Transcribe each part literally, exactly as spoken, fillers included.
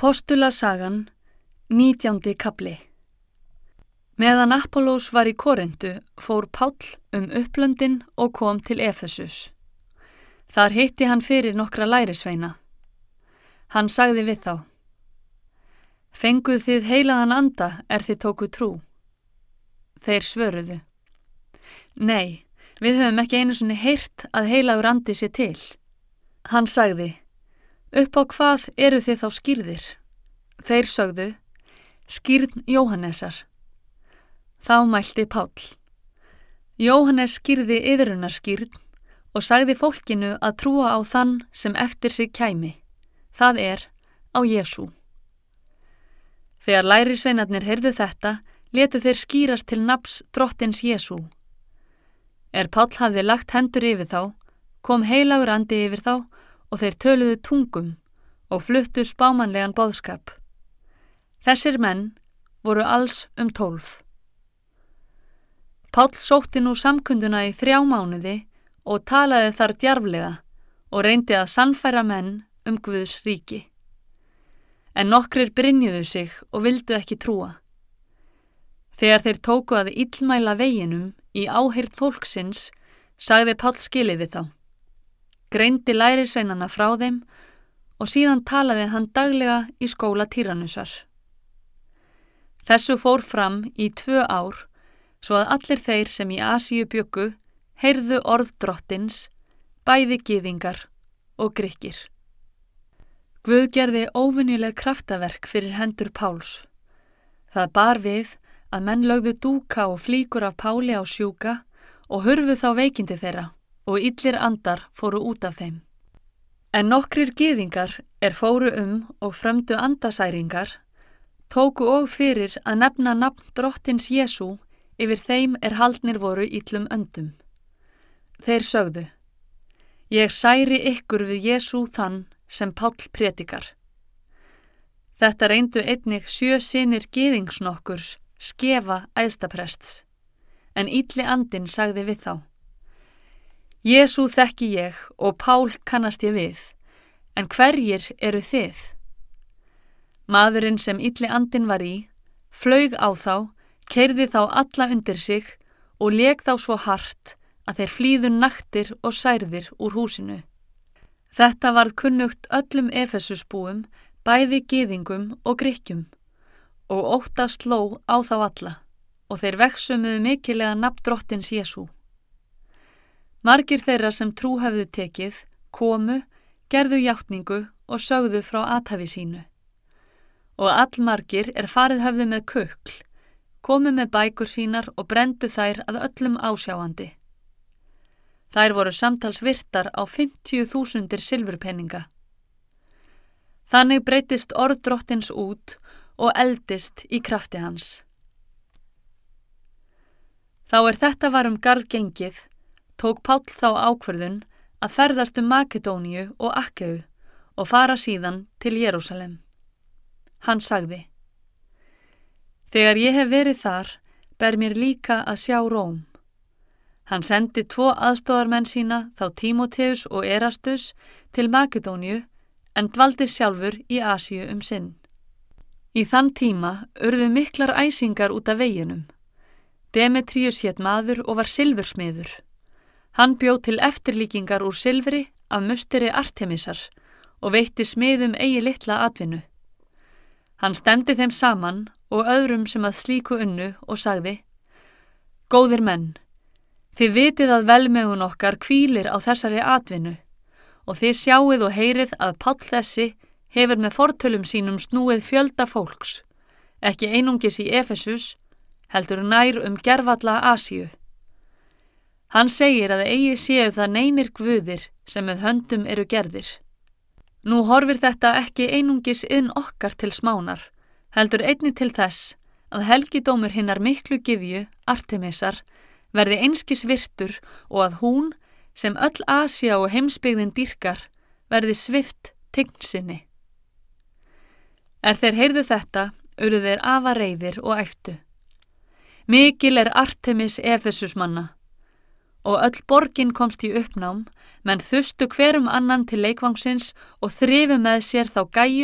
Apostulasagan, nítjándi kafli. Meðan Apollós var í Korintu fór Páll um upplöndin og kom til Efesus. Þar hitti hann fyrir nokkra lærisveina. Hann sagði við þá: Fenguð þið heilagan anda er þið tóku trú? Þeir svöruðu: Nei, við höfum ekki einu sinni heyrt að heilagur andi sé til. Hann sagði: Upp á hvað eru þið þá skýrðir? Þeir sögðu: Skýrn Jóhannesar. Þá mælti Páll: Jóhannes skýrði iðrunarskýrn og sagði fólkinu að trúa á þann sem eftir sig kæmi, það er, á Jesú. Þegar lærisveinarnir heyrðu þetta, létu þeir skýrast til nafns drottins Jesú. Er Páll hafði lagt hendur yfir þá, kom heilagur andi yfir þá og þeir töluðu tungum og fluttu spámanlegan boðskap. Þessir menn voru alls um tólf. Páll sótti nú samkunduna í þrjá mánuði og talaði þar djarflega og reyndi að sannfæra menn um Guðs ríki. En nokkrir brynjuðu sig og vildu ekki trúa. Þegar þeir tóku að illmæla veginum í áheyrn fólksins, sagði Páll skilið við þá. Greindi lærisveinana frá þeim og síðan talaði hann daglega í skóla Týrannusar. Þessu fór fram í tvö ár, svo að allir þeir sem í Asíu bjuggu heyrðu orð drottins, bæði gyðingar og Grikkir. Guð gerði óvenjuleg kraftaverk fyrir hendur Páls. Það bar við að menn lögðu dúka og flíkur af Páli á sjúka og hurfu þá veikindi þeirra og illir andar fóru út af þeim. En nokkrir gyðingar er fóru um og frömdu andasæringar, tóku og fyrir að nefna nafn drottins Jesú yfir þeim er haldnir voru illum öndum. Þeir sögðu: Ég særi ykkur við Jesú þann sem Páll predikar. Þetta reyndu einnig sjö synir gyðingsnokkurs Skefa æðstaprests, en illi andinn sagði við þá: Jesú þekki ég og Pál kannast ég við, en hverjir eru þið? Maðurinn sem illi andinn var í, flaug á þá, keyrði þá alla undir sig og lék þá svo hart að þeir flýðu naktir og særðir úr húsinu. Þetta varð kunnugt öllum Efesusbúum, bæði gyðingum og Grikkjum, og ótta sló á þá alla, og þeir vegsumuðu mikilega nafn drottins Jesú. Margir þeirra sem trú hefðu tekið, komu, gerðu játningu og sögðu frá athæfi sínu. Og allmargir er farið höfðu með kukl, komu með bækur sínar og brendu þær að öllum ásjáandi. Þær voru samtals virtar á fimmtíu þúsundir silfurpeninga. Þannig breytist orð drottins út og eldist í krafti hans. Þá er þetta var um garð gengið, tók Páll þá ákvörðun að ferðast um Makedóníu og Akkeu og fara síðan til Jerúsalem. Hann sagði: Þegar ég hef verið þar, ber mér líka að sjá Róm. Hann sendi tvo aðstoðarmenn sína, þá Tímóteus og Erastus, til Makedóníu, en dvaldi sjálfur í Asíu um sinn. Í þann tíma urðu miklar æsingar út af veginum. Demetrius hét maður og var silfursmiður. Hann bjó til eftirlíkingar úr silfri af musteri Artemisar og veitti smiðum eigi litla atvinnu. Hann stemdi þeim saman og öðrum sem að slíku unnu og sagði: Góðir menn, þið vitið að velmegun okkar hvílir á þessari atvinnu og þið sjáið og heyrið að Páll þessi hefur með fortölum sínum snúið fjölda fólks, ekki einungis í Efesus, heldur nær um gervalla Asíu. Hann segir að eigi séu það neinir guðir sem með höndum eru gerðir. Nú horfir þetta ekki einungis inn okkar til smánar, heldur einnig til þess að helgidómur hinnar miklu gyðju, Artemisar, verði einskis virtur og að hún, sem öll Asía og heimsbyggðin dýrkar, verði svipt tign sinni. Er þeir heyrðu þetta, urðu þeir afar reiðir og æptu: Mikil er Artemis Efesusmanna. Og öll borgin komst í uppnám, menn þustu hver um annan til leikvangsins og þrifu með sér þá Gaius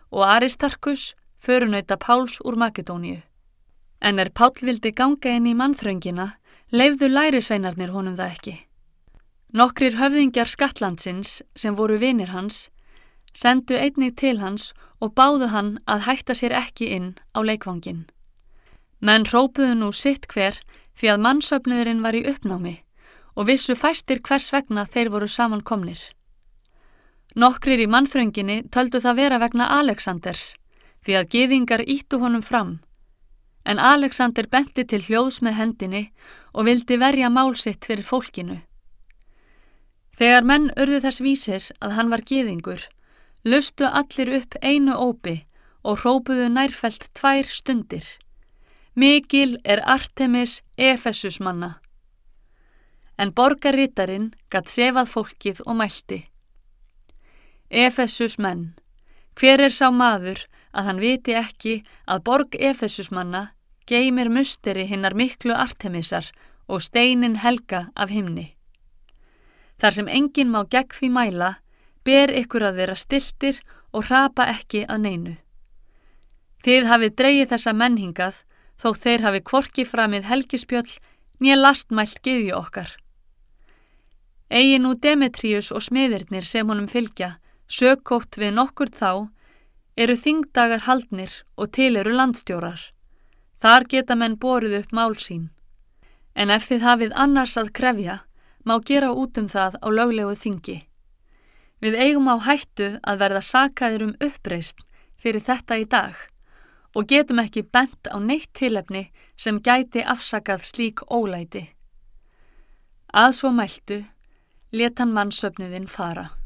og Aristarkus, förunauta Páls úr Makedóníu. En er Páll vildi ganga inn í mannþröngina, leyfðu lærisveinarnir honum það ekki. Nokkrir höfðingjar skattlandsins, sem voru vinir hans, sendu einnig til hans og báðu hann að hætta sér ekki inn á leikvanginn. Menn hrópuðu nú sitt hver því að mannsöfnuðurinn var í uppnámi og vissu fæstir hvers vegna þeir voru samankomnir. Nokkrir í mannþrönginni töldu það vera vegna Alexanders, því að gyðingar ýttu honum fram, en Alexander benti til hljóðs með hendinni og vildi verja mál sitt fyrir fólkinu. Þegar menn urðu þess vísir að hann var gyðingur, lustu allir upp einu ópi og hrópuðu nærfellt tvær stundir. Mikil er Artemis Efesus manna. En borgarritarinn gat sefað fólkið og mælti. Efesus menn, hver er sá maður að hann viti ekki að borg Efesus manna geymir musteri hinnar miklu Artemisar og steinin helga af himni. Þar sem enginn má gegn því mæla, ber ykkur að vera stiltir og hrapa ekki að neinu. Þið hafið dregið þessa menn hingað, þó þeir hafi hvorki framið helgispjöll né lastmælt gyðju okkar. Eigi nú Demetrius og smiðirnir sem honum fylgja, sökótt við nokkur þá, eru þingdagar haldnir og til eru landstjórar. Þar geta menn borið upp mál sín. En ef þið hafið annars að krefja, má gera út um það á löglegu þingi. Við eigum á hættu að verða sakaðir um uppreisn fyrir þetta í dag og getum ekki bent á neitt tilefni sem gæti afsakað slík ólæti. Að svo mæltu, lét hann mannsöfnuðinn fara.